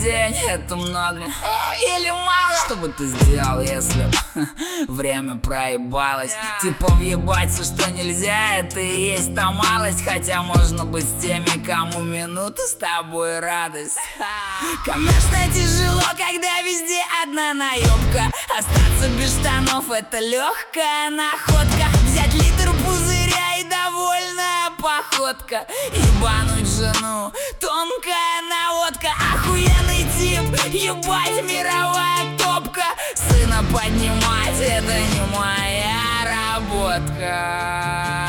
день это много или мало? Что бы ты сделал, если время проебалось? Типа въебать все, что нельзя, это и есть та малость. Хотя можно быть с теми, кому минута с тобой радость. Конечно тяжело, когда везде одна наебка. Остаться без штанов это легкая находка. Взять литр пузыря и довольная походка. Ебануть жену, тонкая наводка. Охуенный тип, ебать, мировая топка. Сына поднимать это не моя работка.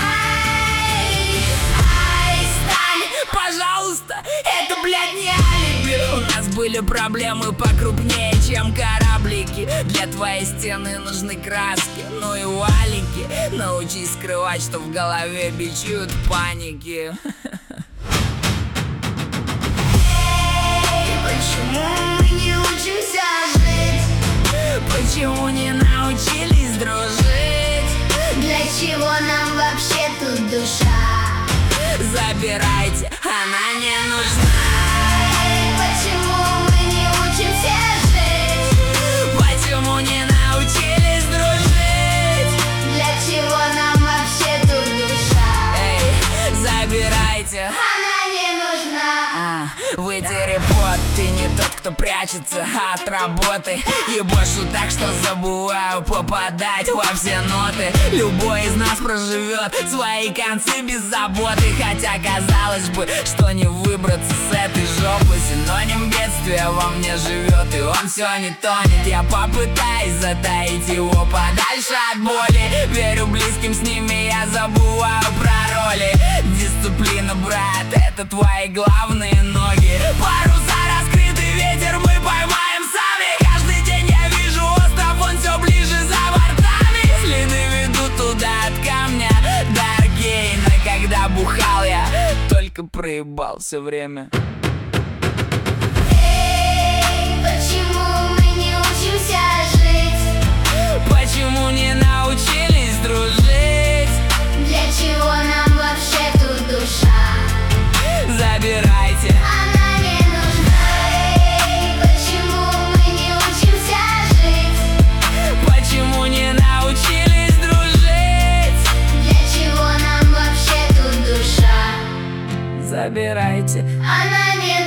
Ай, стань, пожалуйста, это, блядь, не алиби. У нас были проблемы покрупнее, чем кораблики. Для твоей стены нужны краски, ну и валики. Научись скрывать, что в голове бичуют паники. Почему мы не учимся жить? Почему не научились дружить? Для чего нам вообще тут душа? Забирайте, она не нужна. Почему мы не учимся жить? Почему не научились дружить? Для чего нам вообще тут душа? Эй, забирайте. Она не нужна. Вытери пот, ты не тот, кто прячется от работы. Ебашу так, что забываю попадать во все ноты. Любой из нас проживет свои концы без заботы. Хотя казалось бы, что не выбраться с этой жопы. Синоним бедствия во мне живет, и он все не тонет. Я попытаюсь затаить его подальше от боли. Верю близким, с ними я забываю про роли. Дисциплина, брат, это твои главные ноги. Паруса раскрыты, ветер мы поймаем сами. Каждый день я вижу остров, он все ближе за бортами. Следы ведут туда от камня до Аркейна. Когда бухал я, только проебал все время. Эй, почему мы не учимся жить? Почему не научились дружить? Для чего нам вообще тут душа? Забирайте. Она не нужна. Эй, почему мы не учимся жить? Почему не научились дружить? Для чего нам вообще тут душа? Забирайте. Она не